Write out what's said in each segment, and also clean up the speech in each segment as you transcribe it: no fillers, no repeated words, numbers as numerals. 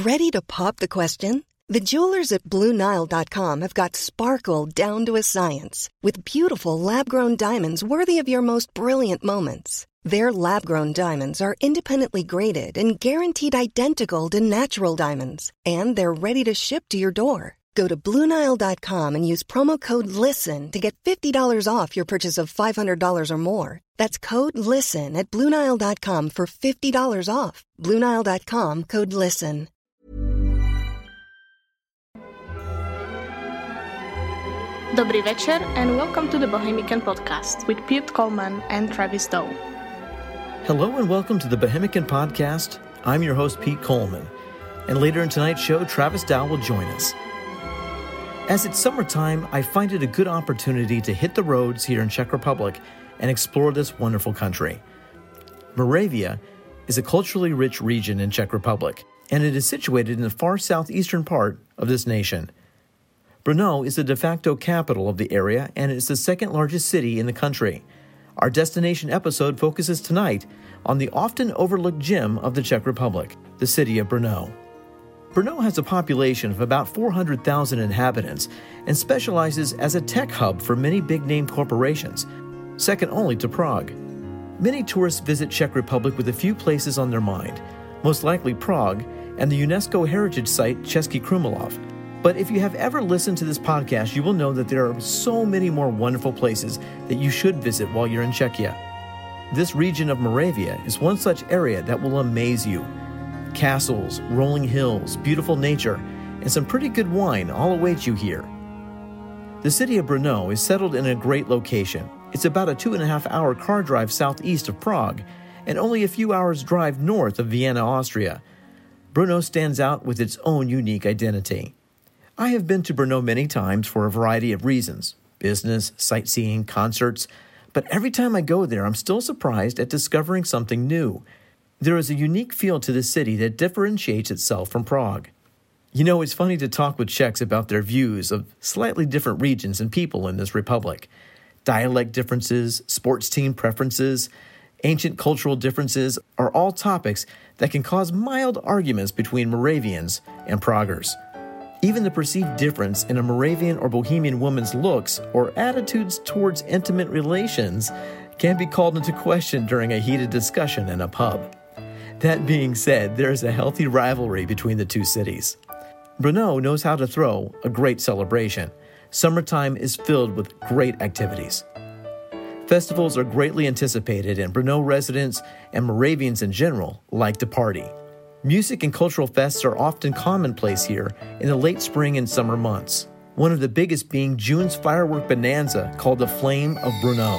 Ready to pop the question? The jewelers at BlueNile.com have got sparkle down to a science with beautiful lab-grown diamonds worthy of your most brilliant moments. Their lab-grown diamonds are independently graded and guaranteed identical to natural diamonds, and they're ready to ship to your door. Go to BlueNile.com and use promo code LISTEN to get $50 off your purchase of $500 or more. That's code LISTEN at BlueNile.com for $50 off. BlueNile.com, code LISTEN. Dobrý večer and welcome to the Bohemican Podcast with Pete Coleman and Travis Dow. Hello and welcome to the Bohemican Podcast. I'm your host, Pete Coleman. And later in tonight's show, Travis Dow will join us. As it's summertime, I find it a good opportunity to hit the roads here in Czech Republic and explore this wonderful country. Moravia is a culturally rich region in Czech Republic, and it is situated in the far southeastern part of this nation. Brno is the de facto capital of the area, and it is the second largest city in the country. Our destination episode focuses tonight on the often overlooked gem of the Czech Republic, the city of Brno. Brno has a population of about 400,000 inhabitants and specializes as a tech hub for many big-name corporations, second only to Prague. Many tourists visit Czech Republic with a few places on their mind, most likely Prague and the UNESCO heritage site Český Krumlov. But if you have ever listened to this podcast, you will know that there are so many more wonderful places that you should visit while you're in Czechia. This region of Moravia is one such area that will amaze you. Castles, rolling hills, beautiful nature, and some pretty good wine all await you here. The city of Brno is settled in a great location. It's about a 2.5-hour car drive southeast of Prague and only a few hours drive north of Vienna, Austria. Brno stands out with its own unique identity. I have been to Brno many times for a variety of reasons, business, sightseeing, concerts, but every time I go there, I'm still surprised at discovering something new. There is a unique feel to the city that differentiates itself from Prague. You know, it's funny to talk with Czechs about their views of slightly different regions and people in this republic. Dialect differences, sports team preferences, ancient cultural differences are all topics that can cause mild arguments between Moravians and Praguers. Even the perceived difference in a Moravian or Bohemian woman's looks or attitudes towards intimate relations can be called into question during a heated discussion in a pub. That being said, there is a healthy rivalry between the two cities. Brno knows how to throw a great celebration. Summertime is filled with great activities. Festivals are greatly anticipated, and Brno residents and Moravians in general like to party. Music and cultural fests are often commonplace here in the late spring and summer months, one of the biggest being June's firework bonanza called the Flame of Brno.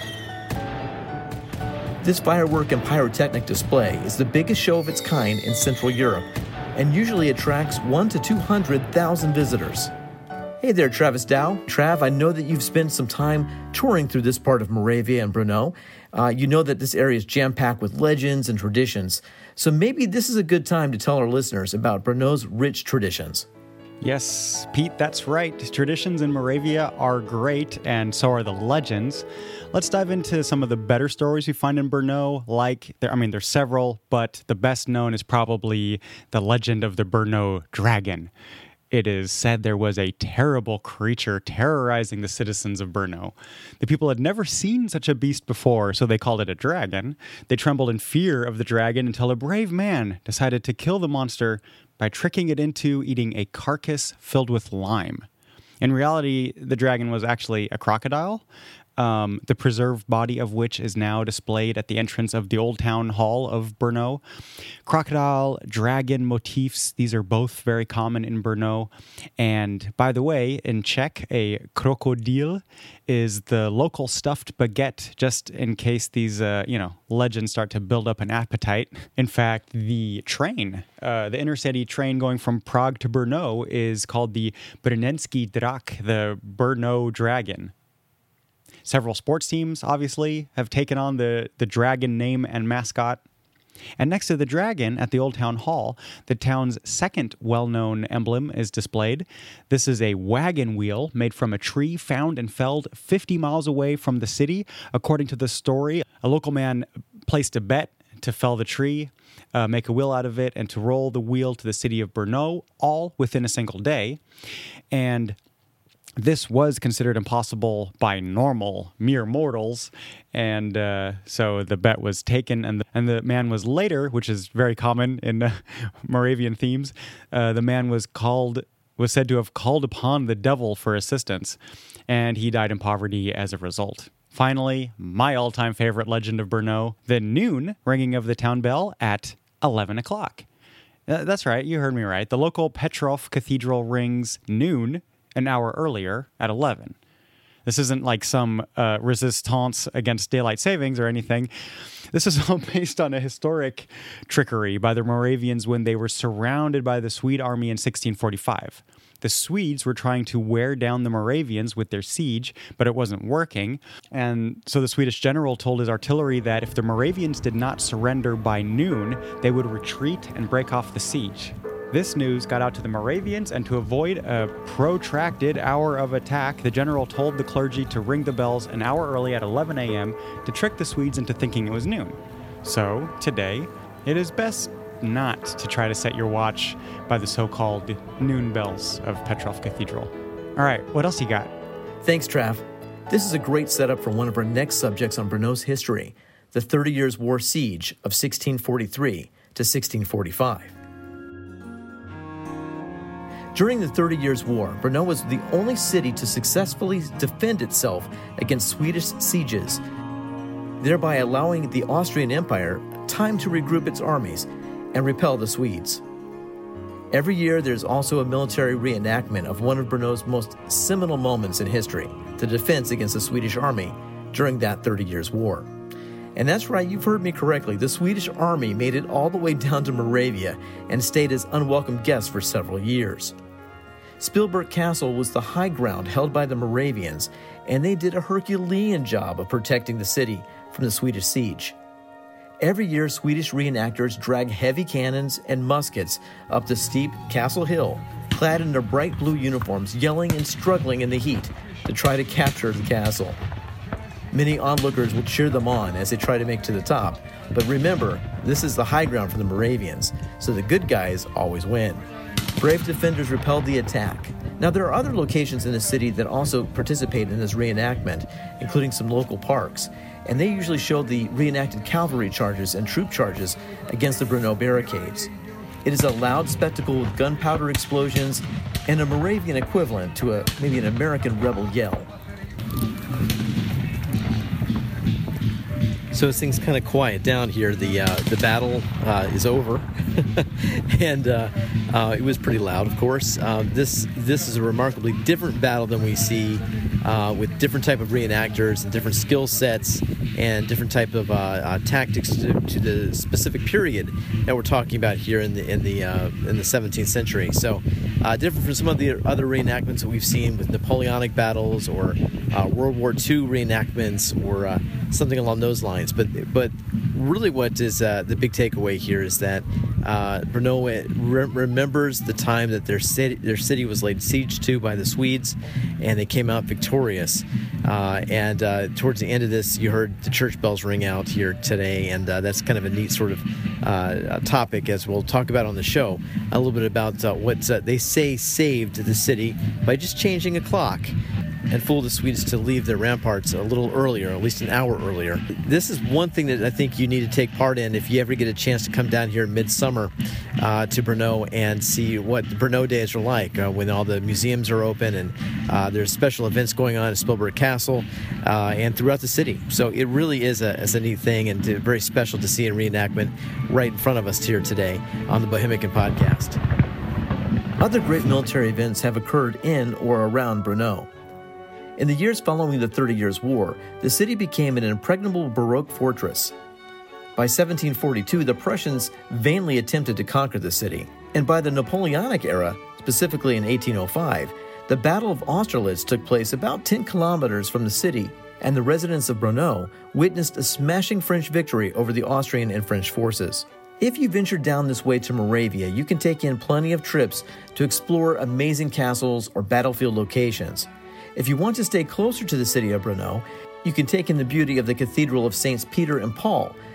This firework and pyrotechnic display is the biggest show of its kind in Central Europe and usually attracts 100,000 to 200,000 visitors. Hey there, Travis Dow. Trav, I know that you've spent some time touring through this part of Moravia and Brno. You know that this area is jam-packed with legends and traditions. So maybe this is a good time to tell our listeners about Brno's rich traditions. Yes, Pete, that's right. Traditions in Moravia are great, and so are the legends. Let's dive into some of the better stories we find in Brno. There's several, but the best known is probably the legend of the Brno dragon. It is said there was a terrible creature terrorizing the citizens of Brno. The people had never seen such a beast before, so they called it a dragon. They trembled in fear of the dragon until a brave man decided to kill the monster by tricking it into eating a carcass filled with lime. In reality, the dragon was actually a crocodile, the preserved body of which is now displayed at the entrance of the Old Town Hall of Brno. Crocodile, dragon motifs, these are both very common in Brno. And by the way, in Czech, a krokodil is the local stuffed baguette, just in case these, legends start to build up an appetite. In fact, the train, the intercity train going from Prague to Brno is called the Brněnský drak, the Brno dragon. Several sports teams, obviously, have taken on the dragon name and mascot. And next to the dragon at the Old Town Hall, the town's second well-known emblem is displayed. This is a wagon wheel made from a tree found and felled 50 miles away from the city. According to the story, a local man placed a bet to fell the tree, make a wheel out of it, and to roll the wheel to the city of Brno, all within a single day. And this was considered impossible by mere mortals, and so the bet was taken, and the man was later, which is very common in Moravian themes, the man was said to have called upon the devil for assistance, and he died in poverty as a result. Finally, my all-time favorite legend of Brno, the noon ringing of the town bell at 11 o'clock. That's right, you heard me right. The local Petrov Cathedral rings noon an hour earlier at 11. This isn't like some resistance against daylight savings or anything. This is all based on a historic trickery by the Moravians when they were surrounded by the Swede army in 1645. The Swedes were trying to wear down the Moravians with their siege, but it wasn't working. And so the Swedish general told his artillery that if the Moravians did not surrender by noon, they would retreat and break off the siege. This news got out to the Moravians, and to avoid a protracted hour of attack, the general told the clergy to ring the bells an hour early at 11 a.m. to trick the Swedes into thinking it was noon. So, today, it is best not to try to set your watch by the so-called noon bells of Petrov Cathedral. All right, what else you got? Thanks, Trav. This is a great setup for one of our next subjects on Brno's history, the 30 Years' War siege of 1643 to 1645. During the 30 Years' War, Brno was the only city to successfully defend itself against Swedish sieges, thereby allowing the Austrian Empire time to regroup its armies and repel the Swedes. Every year, there's also a military reenactment of one of Brno's most seminal moments in history, the defense against the Swedish army during that 30 Years' War. And that's right, you've heard me correctly. The Swedish army made it all the way down to Moravia and stayed as unwelcome guests for several years. Spilberg Castle was the high ground held by the Moravians, and they did a Herculean job of protecting the city from the Swedish siege. Every year, Swedish reenactors drag heavy cannons and muskets up the steep castle hill, clad in their bright blue uniforms, yelling and struggling in the heat to try to capture the castle. Many onlookers will cheer them on as they try to make to the top, but remember, this is the high ground for the Moravians, so the good guys always win. Brave defenders repelled the attack. Now, there are other locations in the city that also participate in this reenactment, including some local parks, and they usually show the reenacted cavalry charges and troop charges against the Brno barricades. It is a loud spectacle with gunpowder explosions and a Moravian equivalent to maybe an American rebel yell. So as things kind of quiet down here, the battle is over, and it was pretty loud, of course. This is a remarkably different battle than we see with different type of reenactors and different skill sets and different type of tactics to the specific period that we're talking about here in the 17th century. So different from some of the other reenactments that we've seen with Napoleonic battles or World War II reenactments or something along those lines. But really what is the big takeaway here is that Brno remembers the time that their city was laid siege to by the Swedes, and they came out victorious. And towards the end of this, you heard the church bells ring out here today, and that's kind of a neat sort of topic, as we'll talk about on the show, a little bit about what they say saved the city by just changing a clock and fooled the Swedes to leave their ramparts a little earlier, at least an hour earlier. This is one thing that I think you need to take part in if you ever get a chance to come down here in midsummer to Brno and see what the Brno days are like when all the museums are open and there's special events going on at Spilberg Castle and throughout the city. So it really is a neat thing and very special to see a reenactment right in front of us here today on the Bohemican Podcast. Other great military events have occurred in or around Brno. In the years following the 30 Years' War, the city became an impregnable Baroque fortress. By 1742, the Prussians vainly attempted to conquer the city, and by the Napoleonic era, specifically in 1805, the Battle of Austerlitz took place about 10 kilometers from the city, and the residents of Brno witnessed a smashing French victory over the Austrian and French forces. If you venture down this way to Moravia, you can take in plenty of trips to explore amazing castles or battlefield locations. If you want to stay closer to the city of Brno, you can take in the beauty of the Cathedral of Saints Peter and Paul,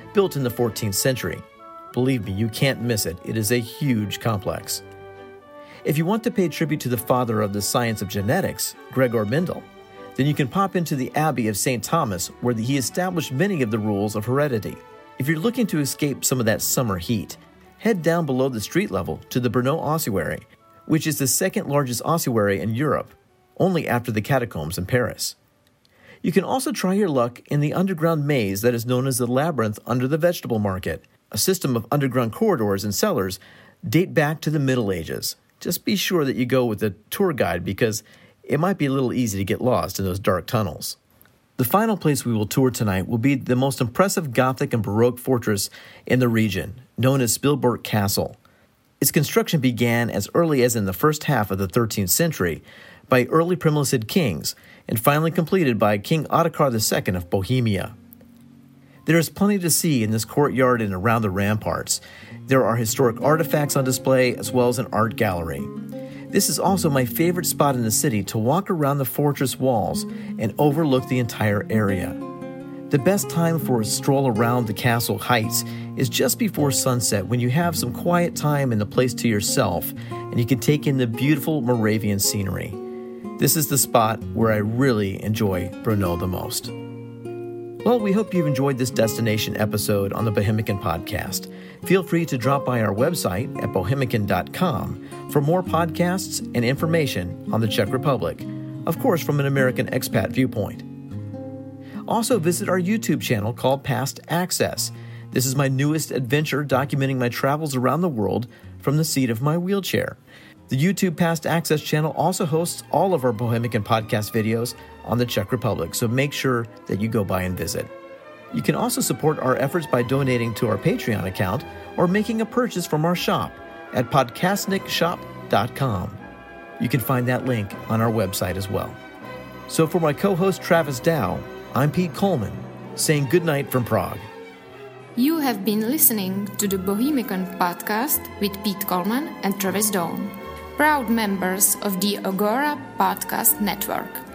built in the 14th century. Believe me, you can't miss it. It is a huge complex. If you want to pay tribute to the father of the science of genetics, Gregor Mendel, then you can pop into the Abbey of St. Thomas, where he established many of the rules of heredity. If you're looking to escape some of that summer heat, head down below the street level to the Brno Ossuary, which is the second largest ossuary in Europe, only after the catacombs in Paris. You can also try your luck in the underground maze that is known as the Labyrinth under the Vegetable Market. A system of underground corridors and cellars date back to the Middle Ages. Just be sure that you go with a tour guide because it might be a little easy to get lost in those dark tunnels. The final place we will tour tonight will be the most impressive Gothic and Baroque fortress in the region, known as Spilborg Castle. Its construction began as early as in the first half of the 13th century by early Primolicid kings and finally completed by King Ottokar II of Bohemia. There is plenty to see in this courtyard and around the ramparts. There are historic artifacts on display as well as an art gallery. This is also my favorite spot in the city to walk around the fortress walls and overlook the entire area. The best time for a stroll around the castle heights is just before sunset when you have some quiet time and the place to yourself and you can take in the beautiful Moravian scenery. This is the spot where I really enjoy Brno the most. Well, we hope you've enjoyed this destination episode on the Bohemican Podcast. Feel free to drop by our website at bohemican.com for more podcasts and information on the Czech Republic, of course from an American expat viewpoint. Also visit our YouTube channel called Past Access. This is my newest adventure documenting my travels around the world from the seat of my wheelchair. The YouTube Past Access channel also hosts all of our Bohemican Podcast videos on the Czech Republic, so make sure that you go by and visit. You can also support our efforts by donating to our Patreon account or making a purchase from our shop at podcastnikshop.com. You can find that link on our website as well. So for my co-host Travis Dow, I'm Pete Coleman, saying goodnight from Prague. You have been listening to the Bohemican Podcast with Pete Coleman and Travis Dow, proud members of the Agora Podcast Network.